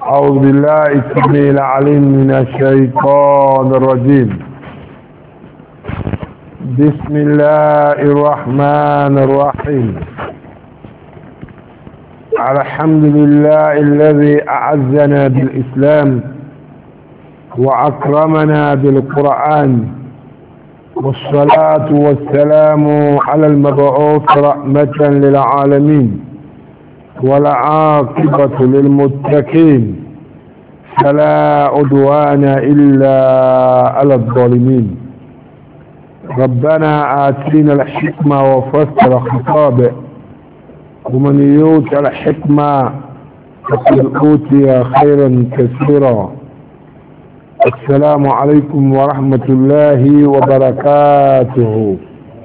أعوذ بالله السميع العليم من الشيطان الرجيم. بسم الله الرحمن الرحيم. الحمد لله الذي أعزنا بالإسلام وأكرمنا بالقرآن، والصلاة والسلام على المبعوث رحمة للعالمين والعاقبة للمتقين، فلا عدوان إلا على الظالمين. ربنا آتينا الحكمة وفسر خطابه، ومن يؤت الحكمة فقد أوتي خيرا كثيرا. السلام عليكم ورحمة الله وبركاته.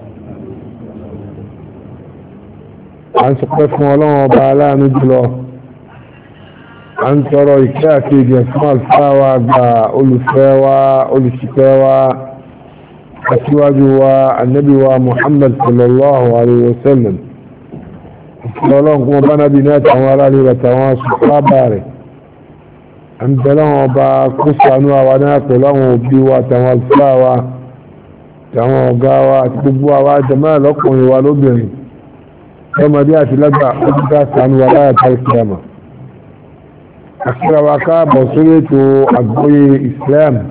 عن سقف مولانا وبعلا نجله عن ترى إكاكي جسمال فاوى أولفاوى أولشكاوى أسواجه النبي ومحمد صلى الله عليه وسلم. اللهم بنا بنات ومرالي وتواصل باري عند لهم بقصة أنواع وناك لهم بيوة توالفاوى توقاوى تبقوا وجمال لكم والبنين كما جاءت لدى أجداس عن ولاية القيامة. أكثر وكاب وصلت أقوي إسلام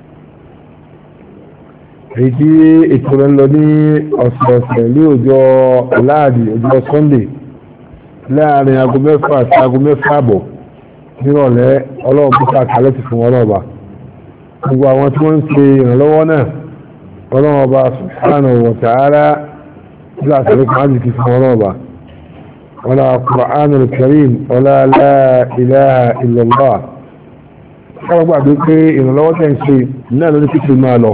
هيتي اتولوني أصلي وجو لادي وجو صندي لا أنا أقوم بفاس أقوم بفابو nírọ̀lẹ́ ọlọ́run bí sáà kálẹ̀ ti fún ọlọ́ọ̀bá gbogbo àwọn tí wọ́n ń ṣe ìrànlọ́wọ́ náà ọlọ́run ọba subhanahu wa ta'ala bí àtàlẹ́ kan ájì ti fún ọlọ́ọ̀bá wala Qur'anul Karim wala la ilaha illallah. káwọn gbàgbé pé ìrànlọ́wọ́ tẹ̀ ń ṣe náà lórí pípé máa lọ.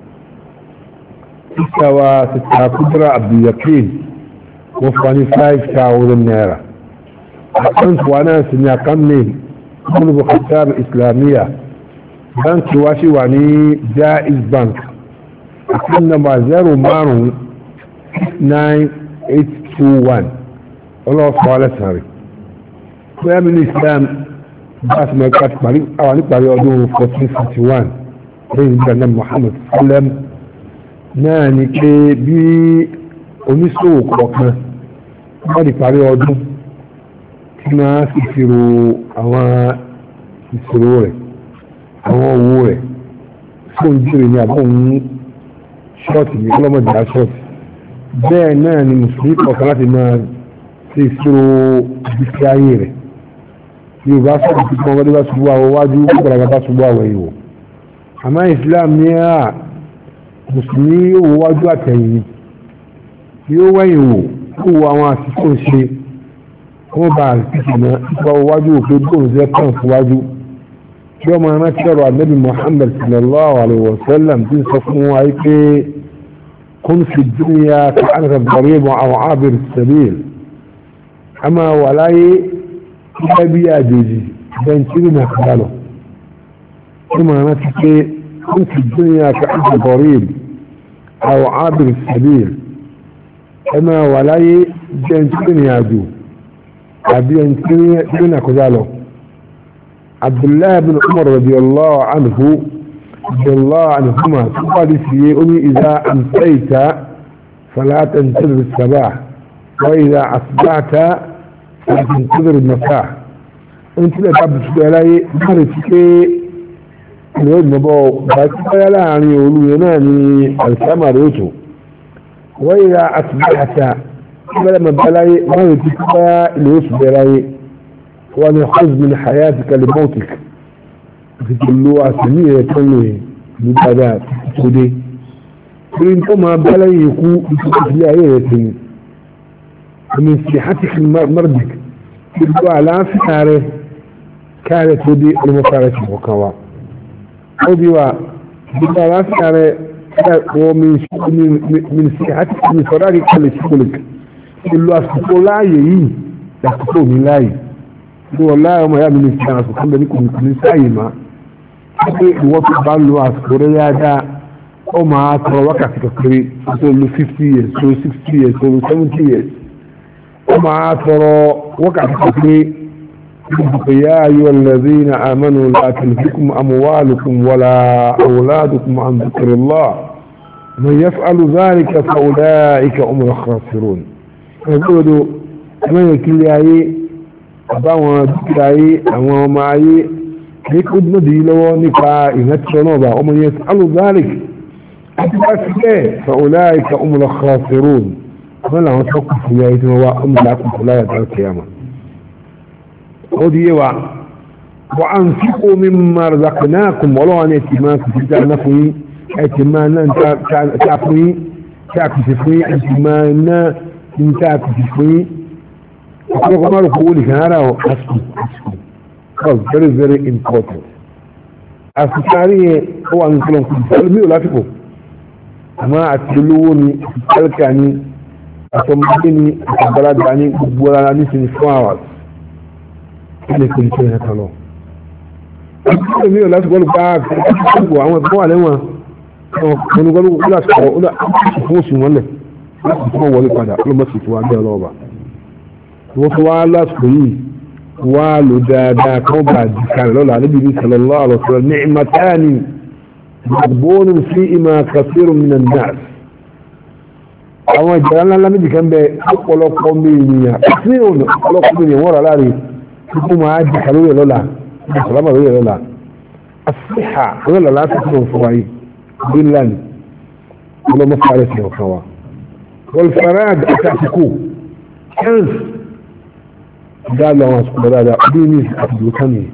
títà wa títà Kudra Abdulyakin wọ́n fún wa ní 5,000 naira. àkáǹtì wa náà sì ní àkáǹtì قلب خطاب إسلامية بنك واشي واني جائز بنك أكلنا ما 0-9-821 الله سبحانه وتعالى ويا من الإسلام باس ما يقاتل مريم أواني قرية أدوه 1451 رئيس جنة محمد صلى الله عليه وسلم ناني كي بي oníṣòwò kọ̀ọ̀kan wọ́n di parí ọdún tí máa sì fìrò àwọn ìṣòro rẹ̀ àwọn owó rẹ̀ fún ìjírè ní àbọ̀ òun ṣọ́ọ̀tì ní ọlọ́mọdé ṣọ́ọ̀tì. bẹ́ẹ̀ náà ni mùsùlùmí kọ̀ọ̀kan láti máa ṣe ìṣòro ìgbésí ayé rẹ̀. yorùbá sọ̀rọ̀ tí wọ́n bá ṣubú àwọ̀ wájú gbọ́dọ̀ bá ṣubú àwọ̀ ìwò. àmọ́ islam ní à mùsùlùmí yóò wọ wájú àtẹ̀yìn yóò wẹ̀yìn wò kó wo àwọn àṣìṣe ṣe wọ́n bá àrùsíkì náà nípa wájú òfin bóun jẹ́ kàn fún wájú tí wọ́n máa rántí ọ̀rọ̀ ànábì Muhammad sallallahu alaihi wa sallam tí ń sọ fún wa pé kún fi dúnìyà kí á nà bọ̀rẹ̀ mọ́ àwọn abir sabil a máa wà láyé kíkẹ́ bí àjèjì bẹ́ntìrì náà kàdá lọ tí máa rántí pé kún fi dúnìyà kí á nà bọ̀rẹ̀ àwọn abir sabil a máa wà láyé bẹ́ntìrì náà àjò àbí ẹni tí ó nà kọjá lọ. Abdullahi bin Umar radiyallahu anhuma tó pàdé sí yé oní ìdá amsayta fala tantazir as-sabah wa ìdá asbahta fala tantazir al-masa. ẹni tí lẹ́ta bí ṣùgbọ́n aláyé máa rẹ̀ sí pé ìrìn òjò bọ́ bá tí báyá láàrin òru yẹn náà ni alkama rẹ̀ òtò wa ìdá asbahta بلا ما بلاي ما يتكفى الوس بلاي وانا خذ من حياتك لموتك في كلها سمية كله مبادات تودي فإن ما بلاي يكون يتكفى لها من صحتك مرضك تلقوا على فعله كانت تودي المفارسة وكوا تودي على فعله ومن صحتك من فرارك لشغلك ìlú àsìkò láàyè yìí àsìkò ní láàyè ní wọ́n láàyè ọmọ ìyá mi ní ìsìn àsìkò kan bẹ ní kò ní sáàyè má pé ìwọ́n tó bá lo àsìkò rẹ̀ dáadáa ó máa tọrọ wákàtí kékeré tó lo 50 years tó 60 years tó lo 70 years ó máa tọrọ wákàtí kékeré يا أيها الذين آمنوا لا تلهكم أموالكم ولا أولادكم عن ذكر الله من يفعل ذلك فأولئك هم الخاسرون يقولوا من يكل أي أبا ذكر أي أما ما أي يكود مدينة نكا إنتشنوبا ومن يفعل ذلك فأولئك هم الخاسرون ولا توقف في آية وهم لكم فلا يدعى القيامة وديوا وأنفقوا مما رزقناكم ولو أن يتماكم في نفسي اتمانا تعفوي تعكسفوي اتمانا تعكسفوي أقول لكم أقول لك هذا أسكو very very important أسكاري هو أن يكون كل ولا تكون أما أتلوني أتلكني أتمني أتبرد عني ولا نسني فاوس ilé kò ní kí ẹ kàn lọ. ẹgbẹ́ mi ò láti gbọ́dọ̀ bá gbogbo àwọn ẹ̀kọ́ wà lẹ́wọ̀n ọ̀nà gbọ́dọ̀ láti kọ̀ ọ́ láti fún oṣù wọn lẹ̀ láti fún wọlé padà ọlọ́mọ sì fún wa bẹ́ẹ̀ lọ́wọ́. wọ́n fi wá lásìkò yìí wá lò dáadáa kí wọ́n bá di kalẹ̀ lọ́la níbi ní sallallahu alaihi wasallam ni'matani maghbunun fi'ima kathirun minan nas. àwọn ìjọba ńlá méjì kan bẹ ọ̀pọ̀lọpọ̀ mi wọ́n rà láre ثم عادي حلوية لولا سلامة لولا لولا الصحة ولا لا تكون فوائي بالله ولا مفعلتي وخوا والفراد أتعتكو كنس قال له سبحانه هذا أبيني أبدو كمي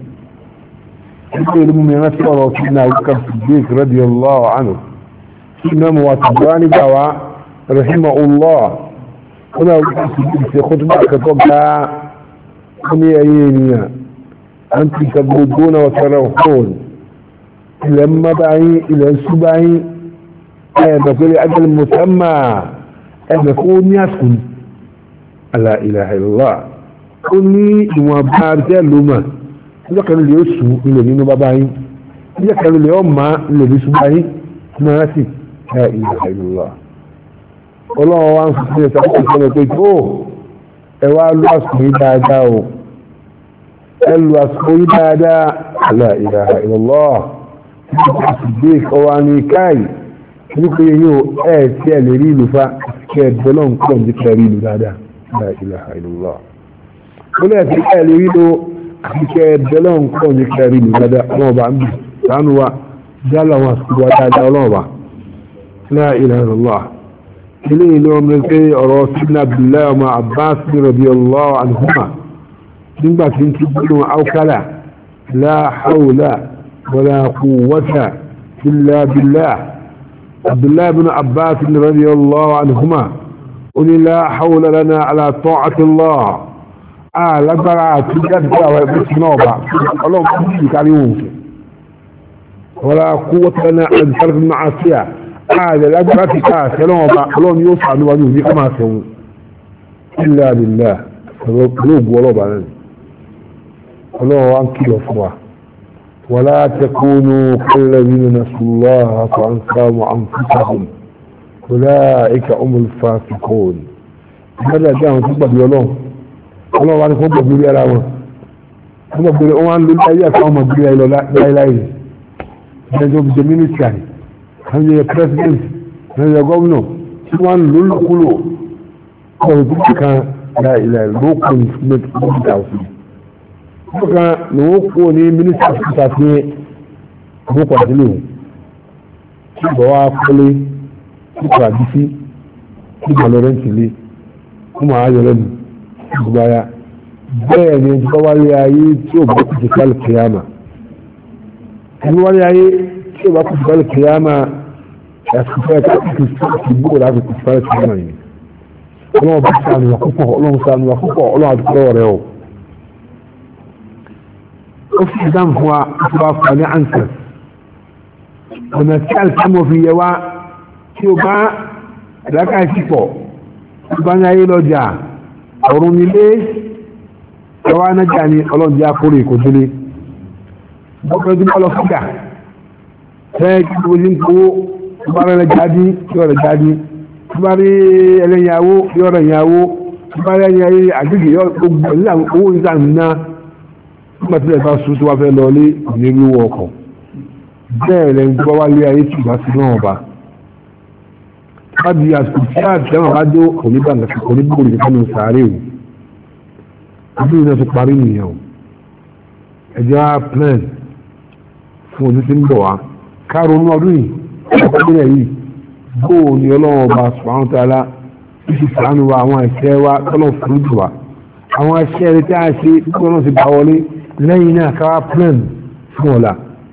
يقول المؤمنات صلى سيدنا بكر الصديق رضي الله عنه سيدنا مواتباني دعوة رحمه الله هنا بكر الصديق في خطبة كتبها أمي أيينيا أنت تبردون وتروحون لما بعي إلى السبعي بقول أجل مسمى بقول يسكن لا إله إلا الله كوني وبارك لما إذا كان اليوسف اللي بينه باباي إذا كان اليوم ما اللي بيسبعي ناسي لا إله إلا الله والله وان سبحانه وتعالى ẹwà lọ àsìkò yìí dáadáa o ẹlù àsìkò yìí dáadáa la ilaha illallah àsìgbé ọwà ní káì nípa yíò ẹ̀ tí ẹ lè rí ìlú fa kẹ́ẹ̀dọ́lọ́n kọ́ ní kẹ́ẹ̀rí ìlú dáadáa la ilaha illallah ó lẹ́ tí ẹ lè rí ìlú àti kẹ́ẹ̀dọ́lọ́n kọ́ ní kẹ́ẹ̀rí ìlú dáadáa ọlọ́ọ̀bà ń bì sánú wa jálà wọn àsìkò wa dáadáa ọlọ́ọ̀bà la ilaha illallah إليه لهم نزكي رسولنا بالله وما عباس رضي الله عنهما نبقى تنتبهوا أو كلا لا حول ولا قوة إلا بالله عبد الله بن عباس رضي الله عنهما قل لا حول لنا على طاعة الله لبرا تجد بسنوبة اللهم أمسك عليهم ولا قوة لنا على ترك المعاصية هذا الأجر في كاس كلهم يوسع نواجه في كما سووا إلا بالله قلوب ولو بعدين قلوه عنك وفواه ولا تكونوا كالذين نسوا الله فأنساهم أنفسهم أولئك هم الفاسقون هذا جاءهم تبقى بيولون الله عنك هم بيولي ألاوان هم بيولي أوان للأيات هم بيولي لا إله إلا بجميل الثاني هذا يا بريزيدنت هذا غوفنر سوان لولو كان لا اله الا الله كن متعوفي كان نوكو ني مينيستر تافي بوكو دلو بوا فلي كو اديسي كو لورنتلي كما ايلن غبايا bẹ́ẹ̀ ni tó wáyé ayé tí ó bá kùtù kálù kìyàmà ẹni wáyé ayé tí ó bá kùtù kálù kìyàmà ẹ̀sùnfẹ́ kí gbogbo láti kùtù kálù kìyàmà yìí ọlọ́wọ́ bá sàánù wà púpọ̀ ọlọ́wọ́ sàánù wà púpọ̀ ọlọ́wọ́ àdúgbò rẹ̀ o ó fi ìdáhùn fún wa tí wàá fà ní àǹsẹ̀ ọ̀nà tí àlùkámọ̀ fi yẹ wá tí ó bá ẹ̀dáká ìsìpọ̀ tí bá ń yáyé lọ́jà ọ̀run nílé ẹwà anájà ni ọlọ́dún akóró ìkòdélé bọ́kẹ́ tí wọ́n lọ fúgà fẹ́ẹ́ kí wọ́n ti ń kó tó bá rẹ̀ jáde yóò rẹ̀ jáde tó bá rí ẹlẹ́yàwó yóò rẹ̀ yàwó tó bá rẹ̀ yàwó àgbègbè yóò gbogbo ní àwọn owó nígbà nínú nígbà tí ẹ̀ka sùn tó wá fẹ́ lọ lé ìlérí owó ọkọ̀ bẹ́ẹ̀ lẹ́yìn tó wá lé ayé tì bá sí náà ọba láti àsìkò tí àtẹ̀wọ̀n bá dé oníbàǹkà oníbòrò nínú sàárè o ọdún náà ti parí nìyẹn o ẹ̀jẹ̀ á plan fún ọdún tí ń bọ̀ wá kárọ̀ọ́nù ọdún yìí ọdún yìí bóò ní ọlọ́wọ́ ọba subhanahu wa ta'ala ìṣe sàánù wa àwọn ẹ̀ṣẹ̀ wa tọ́lọ̀ fúrúdù wa àwọn ẹ̀ṣẹ̀ rẹ̀ tí a ṣe tí wọ́n ti bá wọlé lẹ́yìn náà ká plan fún ọ̀la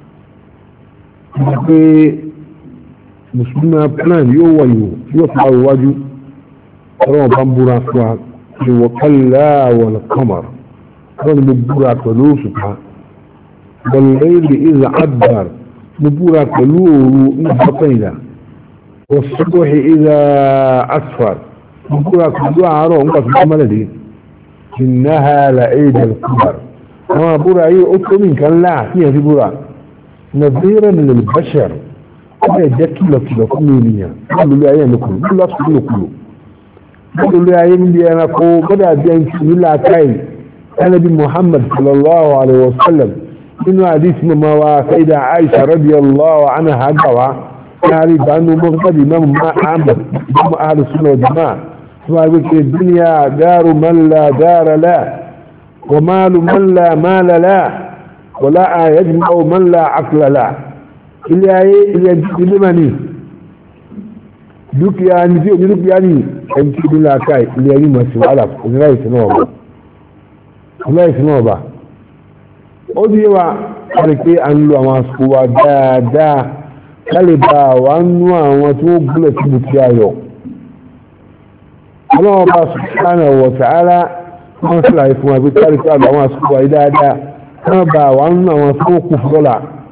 pé mùsùlùmí plan yóò wọ ìwò yóò fa ìwájú ọlọ́wọ́ bá ń búra fún wa ìwọ̀ kalla wal qamar ọlọ́wọ́ ni mo búra pẹ̀lú òṣùpá wal layli idha adbar mo búra pẹ̀lú òru ní ìjọkànlá والصبح إذا أسفر نقول كل عارو أنك تكمل دي إنها لعيد القمر ما برا أطلب من كان لا فيها في برا نظيرا للبشر أنا يجاكي لك كمينيا قالوا لي أيام نقول قل لا تقول كله قالوا لي أيام دي أنا قو بدأ بأن الله كاين أنا بمحمد صلى الله عليه وسلم إنه حديث ما سيدة عائشة رضي الله عنها قوى تعرف أنه مغضب إمام أحمد إمام أهل السنة والجماعة فقالت الدنيا دار من لا دار لا ومال من لا مال لا ولا يجمع من لا عقل لا اللي يجب لمني دوك يعني في دوك يعني أنت بلا كاي اللي يعني ما سوى على ولا يسمعه ولا يسمعه أوديوا عليك أن لو ما سوى دا kálíbà wà nú àwọn tí ó gúnlẹ̀ tí bù tí a yọ ọlọ́wọ́ bá subhanahu wa ta'ala wọ́n sì láì fún àbí kálíbà àwọn àsìkò wáyé dáadáa wọ́n bá wà nú àwọn tí ó kù fọ́lá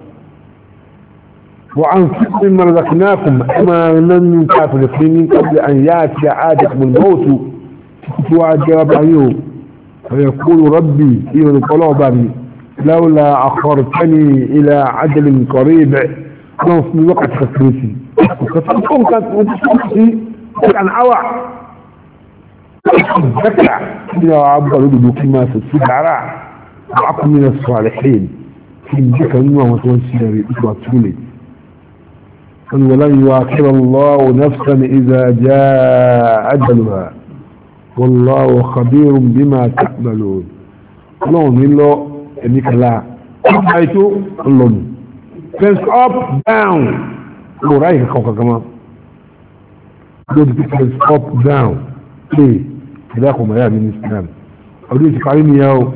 wọ́n á ń fi ní marzakinakum ẹmà nánú káfìlì fún ní kábílì an yá àti àádẹ́kùn mọ́ọ̀tù tí wá jẹ́ bá yóò ọ̀yẹ̀ kúrò rabbi iyo ní kọlọ́ bá mi láwùlá akhartani ila ajalin qarib أنا في وقت تسريسي وكتبتهم كانت متسرسي عن عوع ذكع إذا عبر له كما ستسرع وعقم من الصالحين في ذكر الله وتوسل بإسواتولي ولن يواكب الله نفسا إذا جاء أجلها والله خبير بما تعملون الله من له أنك لا أحيث الله fence up down ló ráyè kankan kama ló di fence up down play ìdá kò mọ̀ yá mi ní Islam ọdún ti parí ni yàwó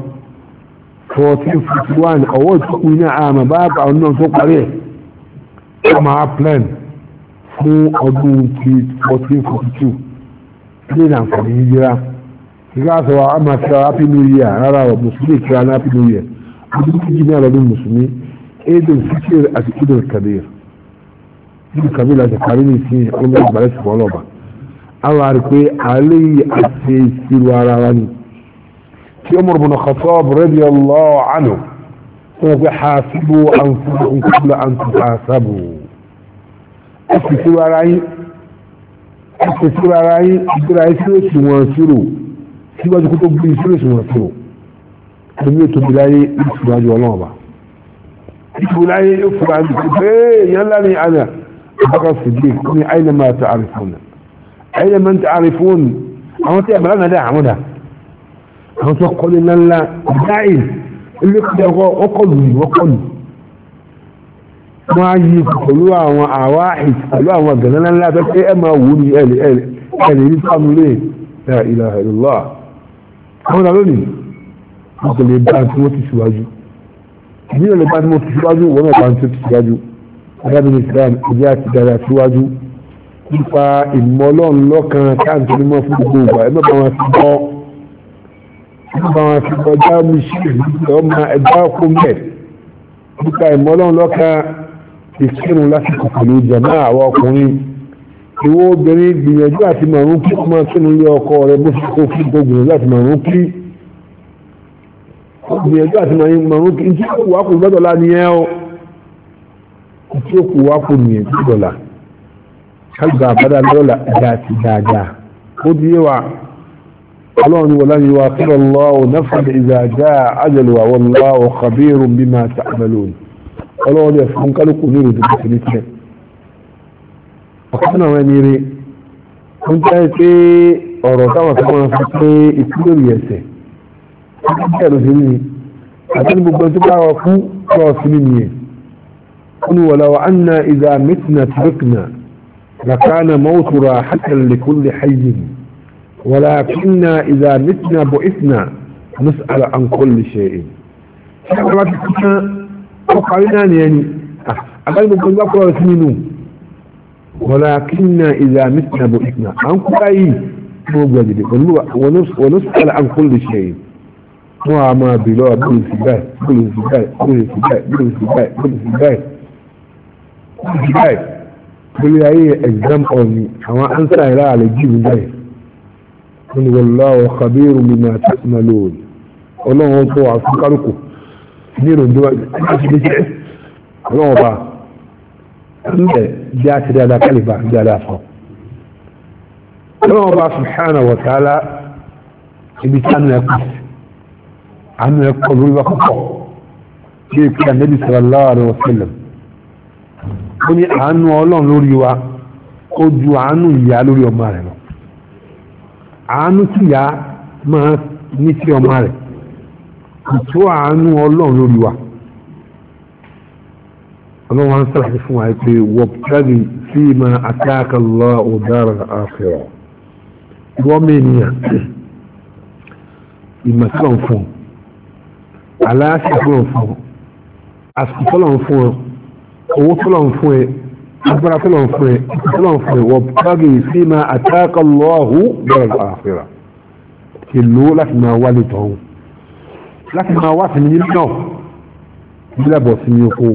1451 ọwọ́ ìtọ́kùn ní àmà bá bá ọdún náà tó parí ẹ̀ a máa plan fún ọdún ti 1442 ilé ìlànfààní yíyíra ìgbà àtọwà a máa kíra happy new year rárá ọ̀ mùsùlùmí kíra ní happy new year ọdún tí jí ní ọdún mùsùlùmí عيد الفطر عيد الكبير عيد الكبير هذا قريني فيه الله بلاش والله الله عارفه علي السيسير وراواني في عمر بن الخطاب رضي الله عنه حاسبوا انفسكم قبل ان تحاسبوا السيسير وراي يدرا يسيروا سيوا كتب يسيروا كمية بلاي يسيروا والله ولاي يكفر عندك يلاني انا بقى الصديق اينما تعرفون اينما تعرفون اما تعمل لا عمدا اما تقول لنا لا داعي اللي وقل ما يقولوا واحد قالوا وقالنا لا بس اما ولي قال يفهم ليه لا اله الا الله هذا لوني قال يبقى موت سواجو ìdílé lè bá ní mo fi síwájú wọn náà bá ń tó fi síwájú adábìnrin Islam ìdí àti dára síwájú nípa ìmọ̀ ọlọ́run lọ́kàn káàntì mímọ́ fún gbogbo ìgbà ẹgbẹ́ bá wọn fi gbọ́ já mi sí ọmọ ẹgbẹ́ ọkọ̀ mẹ́ nípa ìmọ̀ ọlọ́run lọ́kàn ìkírun lásìkò pẹ̀lú jàmá àwọn ọkùnrin ìwọ obìnrin gbìyànjú àti màrún kí ọmọ kínú ilé ọkọ rẹ bó fi kó fún gbogbo láti màrún kí gbìyànjú àti màrún kí tí ó kù wá kù lọ́dọ̀ lá ní ẹ́ o tí ó kù wá kù nìyẹn tí dọ̀là kálùbà àbádá lọ́la ẹ̀dá àti dáadáa ó di yé wa قالوا ولن يؤخر الله نفسا إذا جاء أجلها والله خبير بما تعملون قالوا لي فهم قالوا كنيروا دبسنتين وكان وانيري كنت في أوروتا وكما في إكلور يسي قالوا سنيني أتني بقنتبع وفو سنيني قالوا ولو أن إذا متنا تركنا لكان موت راحة لكل حي ولكن إذا متنا بعثنا نسأل عن كل شيء يعني ولكن إذا متنا بعثنا عن كل شيء ونسأل عن كل شيء وما بلا بل سباك بل هي exam on أما أنسى إلى على الجيب جاي والله خبير بما تعملون الله هو عفقركم نيرو دواء الله با عند جات دا كلفة جلافة الله با سبحانه وتعالى بيتان يقص عنه يقول وقفه كيف كان النبي صلى الله عليه وسلم كوني عنه الله لوري وا ojú àánú ìyá lórí ọmọ rẹ̀ lọ àánú tí ìyá máa ní sí ọmọ rẹ̀ ìtò àánú ọlọ́run lórí wa ọlọ́run wọn sọ̀rọ̀ fún wa pé wọ́pẹ́rì sí ma àtàkà lọ ọ̀dára àfẹ́rọ̀ wọ́n mẹ́niyàn ìmọ̀sílọ̀ fún aláṣẹ fún àsìkò fún owó tọ́lọ̀ fún ẹ أكبر فلان وابتغي فيما أتاك الله دار الآخرة كله لك ما والده لك ما واسم من النوم بلا بوسم يقو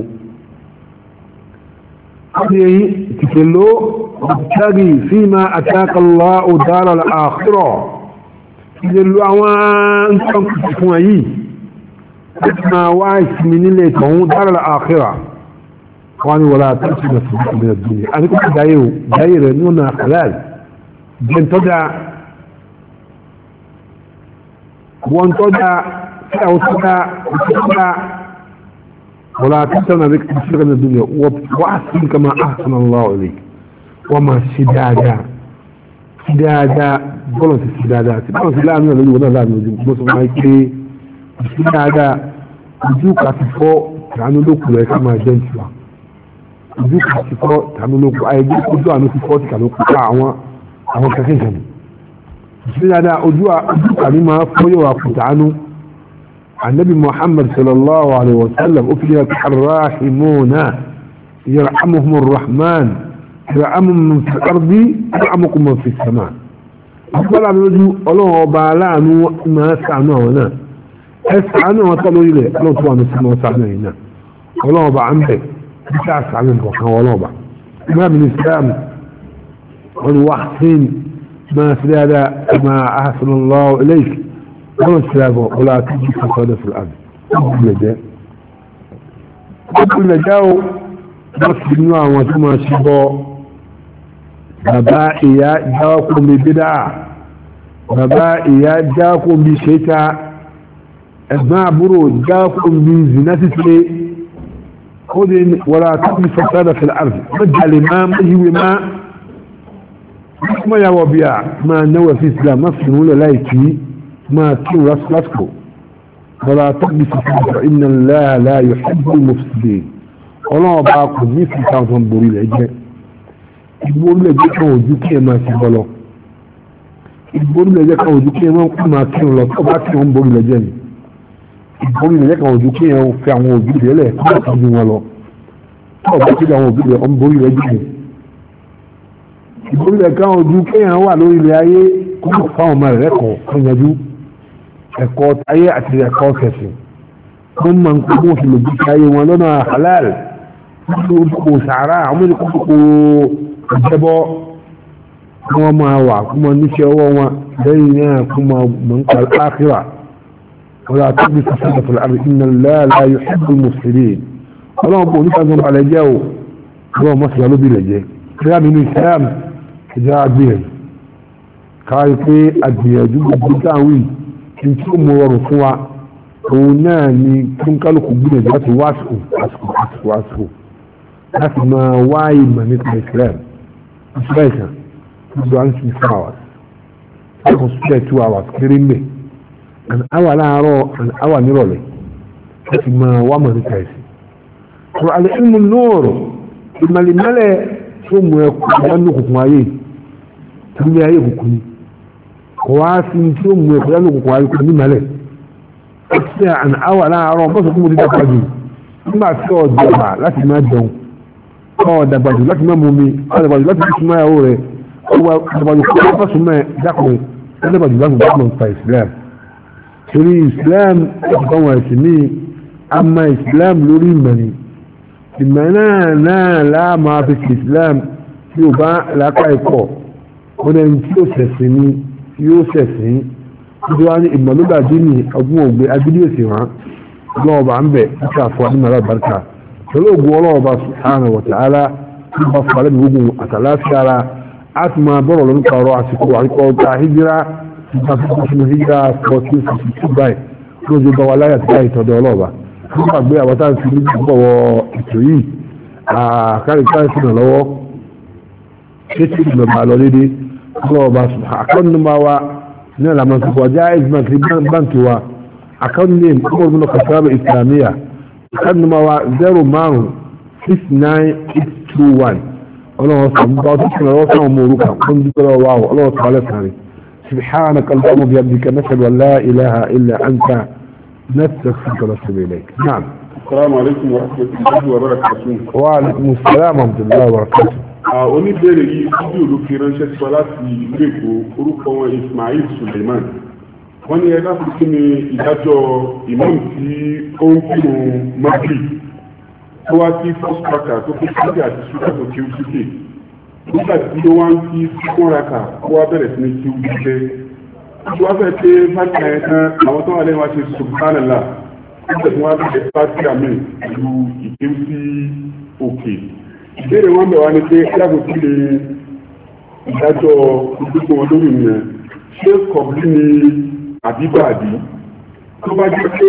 كله وابتغي فيما أتاك الله دار الآخرة كله أوان تنكتفوا لك ما واسم من النوم دار الآخرة قالوا ولا تأتي نفسك من الدنيا أنا كنت داير نونا حلال جن تدع وان تدع أو تدع ولا تأتي نفسك من الدنيا وأحسن كما أحسن الله إليك وما السدادة بلوت السدادات بلوت لا من الذي ولا لا من الذي بس ما يكري السدادة وجوك أتفو كانوا لوكوا كما جنسوا ojú kàti fọ́ tàbí olóko àìgbé ojú àánú ti fọ́ ti kà ló kúkà àwọn kẹsìn kan sí dáadáa ojú kàní máa fọ́yọ̀ àkùtàánú annabi muhammad sallallahu alaihi wasallam ó fi yẹ kí arrahimuna yarhamuhum arrahman yarhamuhum fi ardi yarhamukum fi sama agbára lójú ọlọ́run ọba aláàánú máa sàánú àwọn náà ẹ sàánú àwọn tó lórí rẹ̀ ọlọ́run tó wà ní sàánú sàánú yìí náà ọlọ́run ọba à ń bẹ̀ بتاعت عن وكان ولوبة إمام الإسلام والوحسين ما في هذا ما أحسن الله إليك ولا تجي فساد في الأرض قبل جاء بس بالنوع وثم شبه ببائيا جاءكم ببدع ببائيا جاءكم بشيطة أسماء برو جاءكم بزنة خذ ولا تبني فساد في الأرض رجع الإمام يهوي ما يهوى بيع ما نوى في إسلام نفسه ولا لا يكفي ما كيو رسلتكو ولا تبني فساد فإن الله لا يحب المفسدين ولا باقوا مثل كانوا بوري العجاء البوري العجاء كانوا وجوكي ما كبالو البوري العجاء كانوا وجوكي ما كانوا لو طبعا كانوا بوري العجاء ìbórí ilẹ̀ kan ojú kí ẹ̀hún fi àwọn òbí rẹ̀ lẹ̀ kí wọ́n ju wọn lọ tó bá kí àwọn òbí rẹ̀ ọmọ borí rẹ̀ jù ìbórí ilẹ̀ kan ojú kí ẹ̀hún wà lórí ilẹ̀ ayé kó mọ̀ fáwọn ọmọ rẹ̀ lẹ́kọ̀ọ́ kan yanjú ẹ̀kọ́ ayé àti ẹ̀kọ́ kẹsì wọ́n máa ń kó bó fi lè jí ayé wọn lọ́nà halal kó sàárà àwọn ènìyàn kó ìjẹ́bọ́ kí wọ́n máa wà kó máa níṣẹ́ ọwọ́ wọn lẹ́yìn náà kó máa mọ̀ ń pa ákírà ولا تبني فساد في الأرض إن الله لا يحب المفسدين اللهم بقول لك أنهم على جو هو مصر له بلا جاي كلام من الإسلام جاء به káwáyé pé àgbìyànjú gbogbo táwí tí ó mú ọrùn fún wa òun náà ni kí n kálukú gbìyànjú láti wá àsìkò láti máa wá ìmọ̀ nípa Islam ìṣúra ìṣàn gbogbo à ń fi 4 hours láti spare 2 hours kéré ń bẹ̀ an hour láàárọ̀ an hour nírọ̀lẹ́ láti máa wá mọ̀ nípa ẹ̀sìn. ọ̀rọ̀ àlẹ́ ìmú lóòrò ìmọ̀lẹ́mọ́lẹ̀ tó mú ẹkùn ìdánù òkùnkùn ayé ní ayé òkùnkùn ni kò wá sí tí ó mú ẹkùn ìdánù òkùnkùn ayé kò ní mọ́lẹ̀ ṣe an hour láàárọ̀ bọ́sọ̀ fún mo ti dàgbà jù nígbà tí ọ̀ dàgbà láti máa jẹun ọ̀ dàgbà jù láti máa mú mi ọ̀ dàgbà jù láti fi súnmọ́ ìyàwó rẹ̀ ọ̀ dàgbà jù kó wọ́n súnmọ́ ẹ̀ dákùnrin ọ̀ dàgbà jù láti gbàgbọ́n pa Islam torí Islam ẹ̀kọ́ wọn ẹ̀sìn ní àmà Islam lórí ìmọ̀ni ìmọ̀ náà láàmà fi ṣe Islam tí ó bá láká ẹ̀kọ́ wọn ẹni tí ó ṣẹ̀sìn ní yóò ṣẹ̀sìn tí wọ́n ní ìmọ̀lúgbàdì ní ọgbọ́n ògbé agídí òsì wọn lọ́ọ̀bà ń bẹ̀ nípa àfọwọ́ ní màlá barka pẹ̀lú ògùn ọlọ́ọ̀bà subhanahu wa ta'ala tí wọ́n fọ́ alẹ́ gbogbo àtàláfíà ara á ti máa bọ̀rọ̀ lónìí kọ̀ọ̀rọ̀ àsìkò àríkọ̀ hijira ìgbàfíìsì hijira 1452 báyìí lójú bá wa láyà tí láì tọ́jú ọlọ́ọ̀bà nígbà gbé àwọn táwọn ti ní bọ̀wọ̀ ètò yìí àkárí káyọ̀ sínú lọ́wọ́ ṣé tí ìgbà máa lọ dédé ọlọ́ọ̀bà àkọ́nù máa wá ní àlàmọ́ tó kọjá ìgbà tí báńkì wa àkọ́nù ní ọmọ ìgbìmọ̀ kọ̀sáàbà ìsìlámíyà àkọ́nù máa wá 0569821 ọlọ́wọ́ sọ̀rọ̀ bá tó kìnnà lọ́wọ́ sáwọn ọmọ orúkà wọ́n dúpẹ́ lọ́wọ́ wa ọlọ́wọ́ sọ̀rọ̀ alẹ́ sàrí سبحانك اللهم وبحمدك نشهد ان لا اله الا انت نستغفرك ونتوب اليك. نعم. السلام عليكم ورحمه الله وبركاته. وعليكم السلام ورحمه الله وبركاته. oníbẹ̀rẹ̀ yìí fídíò ló fi ránṣẹ́ sọ láti ìlú Èkó orúkọ wọn Ismail Suleiman wọ́n ní ẹgbẹ́ fún kí ni ìdájọ́ imam tí ó ń kírun Maghrib tó wá sí first raka tó kí síkè àti ṣúgà tó kí ó síkè nígbà tí ó wá ń kí second raka ó wá bẹ̀rẹ̀ sí ní kí ó síkè tó wá fẹ́ pé fásitì ẹ̀ tán àwọn tó wà lẹ́yìn wá ṣe subhanallah nígbà tí wọ́n á bẹ̀rẹ̀ fásitì àmì ìlú ìkéwù sí òkè ìbéèrè wọn bẹ̀ wá ní pé ẹ̀dàgbò sí lè ìdájọ́ ìdúgbò wọn lórí ìyẹn ṣé kọ̀bí ni àbíbàdí tó bá jẹ́ pé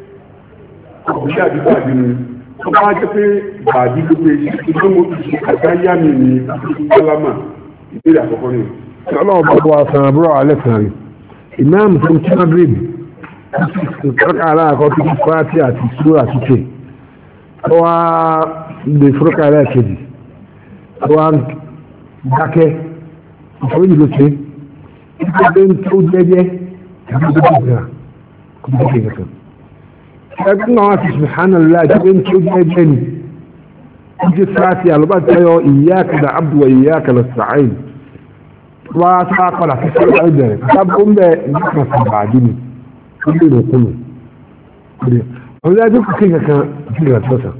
kọ̀bí àbíbàdí ni tó bá jẹ́ pé bàdí ló pé ṣe mo ti ṣe àdáyá mi ní sálámà ìbéèrè àkọ́kọ́ ni. ọlọ́run bá bọ́ àṣà àbúrò alẹ́ kan rí ìmáàmù tó ń tí wọ́n gírèdì kọ́kọ́ aláàkọ́ tó ti fáátì àti sùúrù àtúnṣe tó wá lè fúrúkà aláàkejì tó wá dákẹ́ ìfọwọ́jì ló ṣe ìgbẹ́ tó jẹ́jẹ́ ìgbẹ́ tó jẹ́ kò tó jẹ́ nǹkan ẹgbẹ́ náà wá sí subhanallah ìgbẹ́ tó jẹ́jẹ́ ni ó jẹ́ fáátì àlọ́bàtayọ iyyaka na'budu wa iyyaka nasta'in wá sáà padà sí fúrúkà ìbẹ̀rẹ̀ sábà ń bẹ ìgbẹ́ kan bàdí ni ó lè rò kúlù ọ̀rọ̀ dájú kò kí nǹkan sí ìgbà tó sàn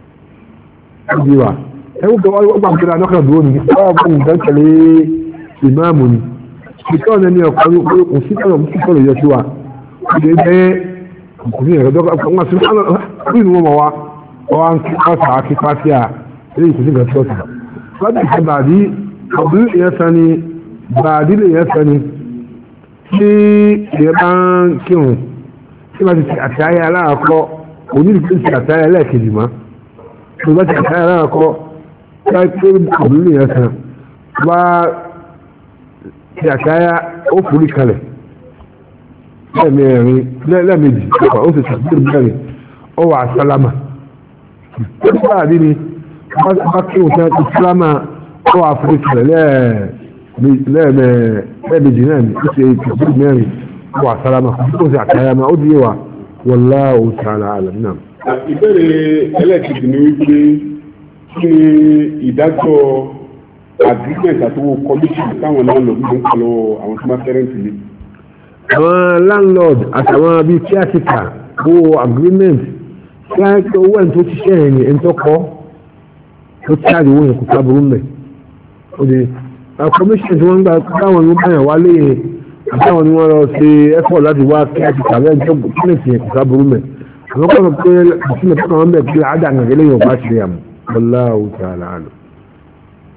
ọdí wa ẹwú gbọ́ ọgbà gbẹ́ra lọ́kàn dúró ní ọgbà nǹkan tẹ̀lé ìmáàmù ni ìkọ́ ọ̀nà ní ọkọ̀ òsì kan òsì kan lè yọ sí wa ó lè jẹ́ òkùnrin ẹ̀rọ dọ́kà wọn sí wọn wọn wá wọn kí ọ̀sà kí pàṣẹ à ilé ìkùsí nǹkan tó sàn lọ́dún ìṣẹ́ bàdí ọ̀bùrú ìyẹn sàn ni bàdí lè yẹn sàn ni tí ìyẹn bá ń kírun tí wọ́n ti ṣe àtàyè aláàkọ́ onídìí ṣe àtàyè ẹlẹ́ẹ̀kejì mọ́ tó bá ti àtàyè aláàkọ́ káàkiri ọ̀bùnú yẹn kan bá ti àtàyè ó forí kalẹ̀ lẹ́ẹ̀mejì ó sì ṣàbíyèsí mẹ́rin ó wà sálámà tó bá àdí ni bá kírun tí wọ́n ti sálámà ó wà forí kalẹ̀ lẹ́ẹ̀mejì náà ni ó ṣe ìṣàbíyèsí mẹ́rin ó wà sálámà kò sí àtàyè máa ó di wa wallahu ta'ala alam náà. ìbéèrè ẹlẹ́kìtì ni wípé kí ni ìdájọ́ agreement àtọwọ́ commission táwọn landlord ló ń kọ́ lọ́wọ́ àwọn tó máa fẹ́rẹ̀ǹtì ni. àwọn landlord àtàwọn bíi kíákìtà owó agreement kí wọ́n tó owó ẹni tó ti ṣe ẹ̀yìn ẹni tó kọ́ tó tí àdéhùn yẹn kò sábúrú mẹ́. commission tí wọ́n ń gbà káwọn ló báyàn wálé yẹn àtàwọn ni wọ́n lọ ṣe effort láti wá kíákìtà bẹ́ẹ̀ tó kílẹ̀sì yẹn kò sábúrú mẹ́. àwọn kan sọ pé ìsinmi tó kàn wọ́n bẹ̀ kí àdá àgbẹ̀lẹ̀ yóò bá ṣe àmọ́ wallahu ta'ala alam.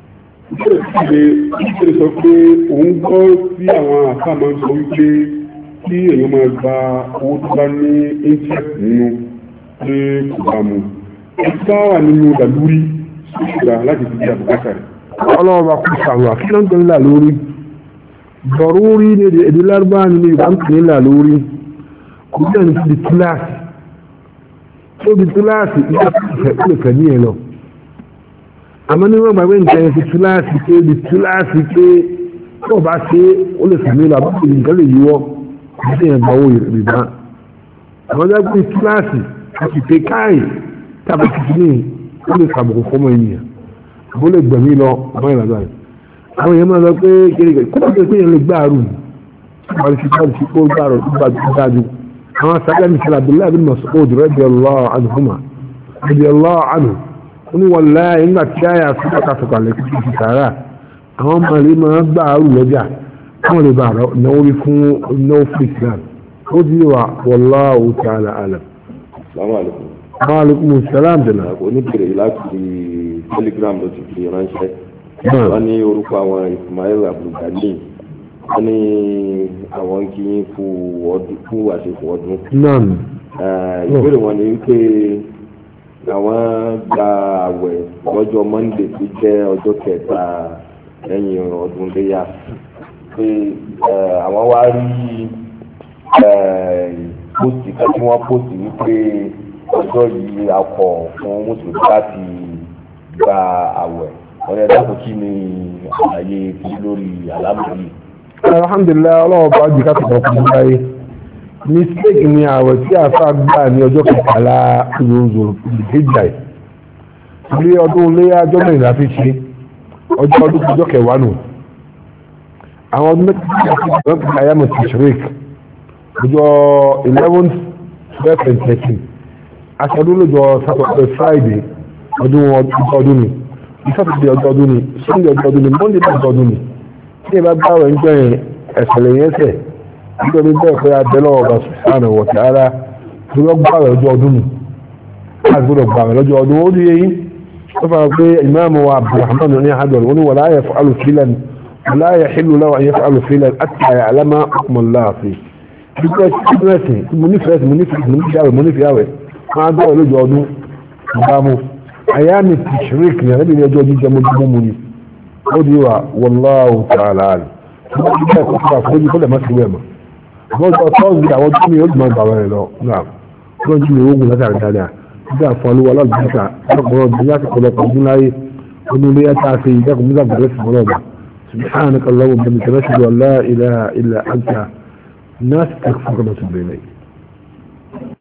ìṣẹ̀lẹ̀ sọ pé òun gbọ́ sí àwọn àfáàmọ́ sọ wípé kí èèyàn máa gba owó tó bá ní interest nínú pé kò bá mu ẹ̀ka wà nínú làlúrí ṣùgbà láti fi di àbùkátà rẹ̀. ọlọ́wọ́ bá kú sàrò àkílọ́ ń tẹ̀lé làlúrí dọ̀rúrí ní èdè lárúbá nínú ìgbà ń tẹ̀lé làlúrí kò bí ẹni ti di kíláàsì tó di kíláàsì ìgbà tó lè fẹ̀ ní ẹ̀ lọ àmọ́ ní wọ́n gbàgbé nǹkan ẹ̀sìn túláàsì pé di túláàsì pé tó bá ṣe ó lè sàmì lọ àbúkù nǹkan lè yíwọ́ àti ẹ̀gbà owó ìrìbá àwọn dágbé túláàsì àti pé káì tàbí tuntun ní ó lè sàbùkù fọmọ ènìyàn àbó lè gbẹ̀mí lọ ọmọ ìlànà rẹ̀ àwọn èèyàn máa lọ pé kérékè kó bá jẹ́ pé èèyàn lè gbá àrùn àwọn ìṣèjọba ti kó gbá àrùn tó bá ti dájú àwọn sàgbà mi sàlà Abdullahi bin Mas'ud radiyallahu anhuma radiyallahu anhu ní wàláhì nígbà tí àyà fúnra kàtàkà lè fi ti sàárà àwọn ọmọ rẹ̀ máa gbà àrù lọ́jà káwọn lè bá náwó rí fún náwó fún Islam ó di wà wallahu ta'ala alam. Assalamu alaikum salam dènà. oníbèrè láti Telegram ló ti fi ránṣẹ́ wọ́n ní orúkọ àwọn Ismail Abdulgani wọ́n ní àwọn kì í fún àṣepọ̀ ọdún. ìbéèrè wọn ni wípé àwọn gba àwẹ̀ lọ́jọ́ Monday tó jẹ́ ọjọ́ kẹta lẹ́yìn ọdún léyà pé àwọn wá rí pósìtì kan tí wọ́n pósìtì wípé ọjọ́ yìí akọ̀ fún mùsùlùmí láti gba àwẹ̀ wọ́n yẹ dákun kí ni àlàyé tí lórí àlámọ̀rí. alhamdulilayi ọlọ́wọ́ bá jù káàkiri ọkùnrin báyìí mistake ni àwẹ̀ tí a fà gbà ní ọjọ́ kẹtàlá ìròzò ìgbéjà ilé ọdún léyà ọjọ́ mẹ́rin la fi ṣe ọjọ́ kẹwàá nù àwọn ọdún mẹ́ta ti àyàmọ̀ ti shrik ọjọ́ 11th 12th and 13th aṣọ́dún lójọ́ Saturday Friday ọdún ni Saturday ọdún ni Sunday ọdún ni Monday ọdún ni tí ẹ bá bá rẹ̀ ń jẹ́ ẹ̀sẹ̀ lẹ́yìn ẹsẹ̀ nítorí bẹ́ẹ̀ pé abẹ́lẹ́ ọba subhanahu wa ta'ala tí wọ́n gbà rẹ̀ lọ́jọ́ ọdún ni láti gbọ́dọ̀ gbà rẹ̀ lọ́jọ́ ọdún ó ní yẹyìn ó fara pé ìmáàmù wa Abdulrahman ní àádọ́rẹ̀ wọn ni wala yaf'alu fi'lan wala yahillu lahu an yaf'ala fi'lan hatta ya'lama hukma Allah fi nígbà tí mo nífẹ̀ẹ́ àwẹ̀ máa dọ́rẹ̀ lọ́jọ́ ọdún ìbámu àyàmì tashrik ní àrẹ́bìnrin ọjọ́ jíjẹ mọ́júmọ́ mu ni ó di wa wallahu ta'ala alim tí wọ́n ti bẹ́ẹ̀ kó fún àforíjì kó lè má sí wẹ̀ mọ́ lọ́jọ́ tọ́sí àwọn tó ní ọdún máa bàbá rẹ̀ lọ náà lọ́jọ́ jí ní ogun látàrí dáadáa nígbà fún alówó aláàbùsà lọ́pọ̀lọpọ̀ ọdún láti pọ̀lọpọ̀ ọdún láyé ọdún ilé yàtà àti ìjákùn mílíọ̀nù bẹ̀rẹ̀ sí mọ́lọ́ọ̀bà subhanaka allahumma wa bihamdika nashhadu an la ilaha illa anta nastaghfiruka wa natubu ilayk